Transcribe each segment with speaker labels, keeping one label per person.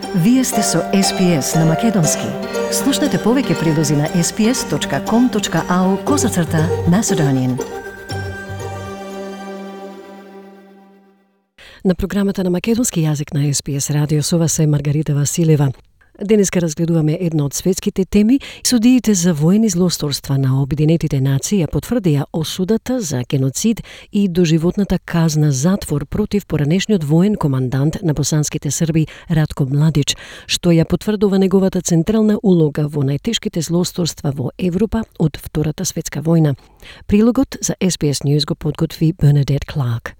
Speaker 1: Вие сте со SPS на Македонски. Слушнете повеќе прилози на sps.com.au/Macedonian. На програмата на македонски јазик на SPS радио со вас е Маргарита Василева. Денеска разгледуваме една од светските теми. Судиите за воени злосторства на Обединетите нации ја потврдија осудата за геноцид и доживотната казна затвор против поранешниот воен командант на босанските срби Ратко Младич, што ја потврдува неговата централна улога во најтешките злосторства во Европа од Втората светска војна. Прилогот за SBS News го подготви Бернадет Кларк.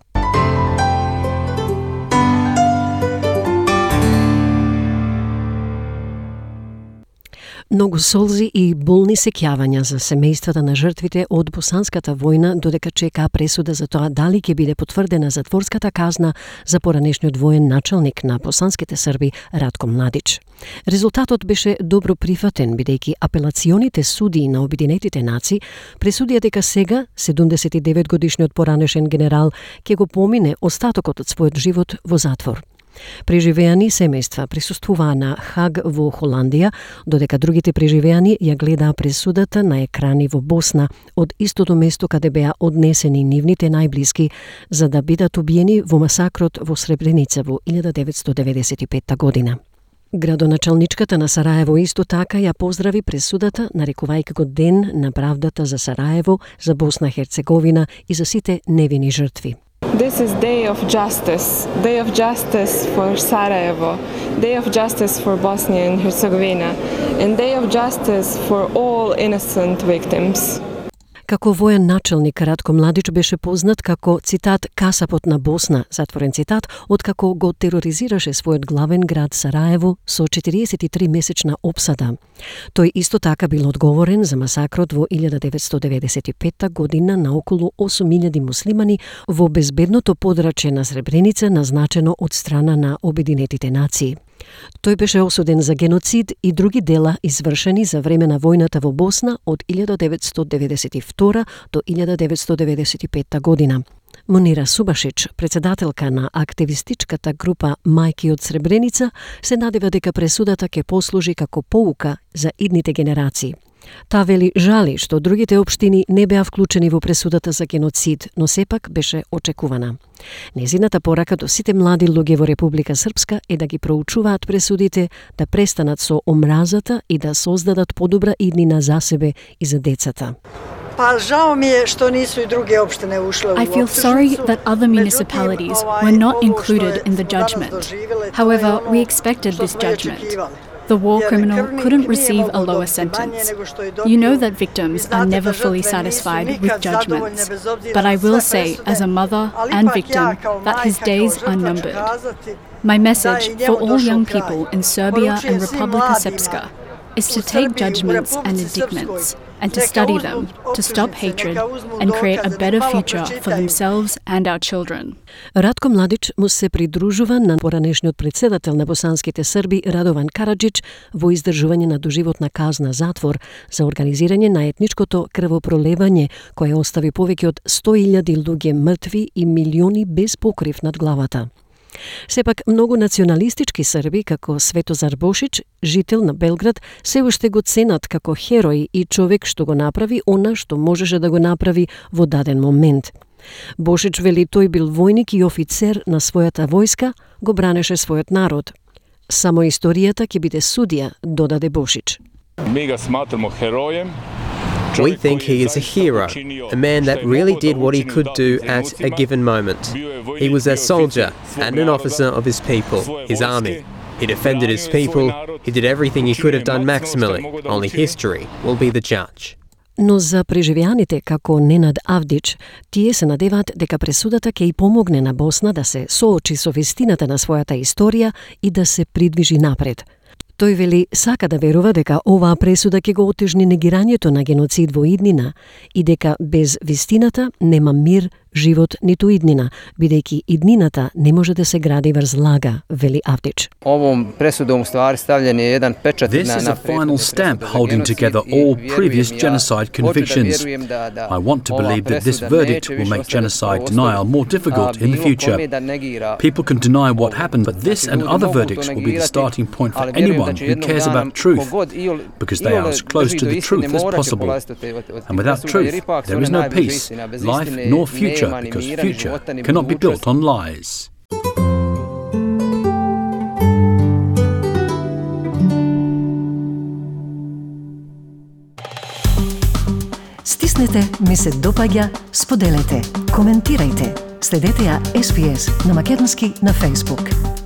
Speaker 1: Многу солзи и болни сеќавања за семејствата на жртвите од босанската војна, додека чекаа пресуда за тоа дали ќе биде потврдена затворската казна за поранешниот воен началник на босанските срби Ратко Младич. Резултатот беше добро прифатен, бидејќи апелационите судии на Обединетите нации пресудија дека сега 79 годишниот поранешен генерал ќе го помине остатокот од својот живот во затвор. Преживеани семејства присуствуваа на Хаг во Холандија, додека другите преживеани ја гледаа пресудата на екрани во Босна, од истото место каде беа однесени нивните најблиски за да бидат убиени во масакрот во Сребреница во 1995 година. Градоначалничката на Сараево исто така ја поздрави пресудата, нарекувајќи го Ден на правдата за Сараево, за Босна Херцеговина и за сите невини жртви.
Speaker 2: This is day of justice for Sarajevo, day of justice for Bosnia and Herzegovina, and day of justice for all innocent victims.
Speaker 1: Како воен началник, Ратко Младич беше познат како, цитат, касапот на Босна, затворен цитат, откако го тероризираше својот главен град Сараево со 43-месечна опсада. Тој исто така бил одговорен за масакрот во 1995 година на околу 8.000 муслимани во безбедното подрачје на Сребреница, назначено од страна на Обединетите нации. Тој беше осуден за геноцид и други дела извршени за време на војната во Босна од 1992 до 1995 година. Монира Субашич, председателка на активистичката група Мајки од Сребреница, се надева дека пресудата ќе послужи како поука за идните генерации. Та вели жали што другите општини не беа вклучени во пресудата за геноцид, но сепак беше очекувана. Незината порака до сите млади луѓе во Република Српска е да ги проучуваат пресудите, да престанат со омразата и да создадат подобра иднина за себе и за децата.
Speaker 3: I
Speaker 4: feel sorry that other municipalities were not included in the judgment. However, we expected this judgment. The war criminal couldn't receive a lower sentence. You know that victims are never fully satisfied with judgments. But I will say, as a mother and victim, that his days are numbered. My message for all young people in Serbia and Republika Srpska is to take judgments and indictments and to study them, to stop hatred and create a better future for themselves and our children.
Speaker 1: Ратко Младич му се придружува на поранешниот председател на босанските срби Радован Караджич во издржување на доживотна казна затвор за организирање на етничкото крвопролевање кое остави повеќе од 100.000 луѓе мртви и милиони без покрив над главата. Сепак, многу националистички срби, како Светозар Бошич, жител на Белград, се уште го ценат како херој и човек што го направи она што можеше да го направи во даден момент. Бошич вели тој бил војник и офицер на својата војска, го бранеше својот народ. Само историјата ќе биде судија, додаде Бошич.
Speaker 5: Ми го сматрamo herojem.
Speaker 6: We think he is a hero, a man that really did what he could do at a given moment. He was a soldier and an officer of his people, his army. He defended his people, he did everything he could have done maximally. Only history will be the judge.
Speaker 1: Но за преживеаните како Ненад Авдич, тие се надеваат дека пресудата ќе и помогне на Босна да се соочи со вистината на својата историја и да се придвижи напред. Тој вели сака да верува дека оваа пресуда ќе го отежни негирањето на геноцид во иднина и дека без вистината нема мир живот ниту иднина, бидејќи иднината не може да се гради врз лага, вели Авдич.
Speaker 3: This is a final stamp holding together all previous genocide convictions. I want to believe that this verdict will make genocide denial more difficult in the future. People can deny what happened, but this and other verdicts will be the starting point for anyone who cares about truth, because they are as close to the truth as possible. And without truth, there is no peace, life nor future, because future cannot be built on lies.
Speaker 1: Стиснете, ми се допаѓа, споделете, коментирајте. Следете ја SPS на Македонски на Facebook.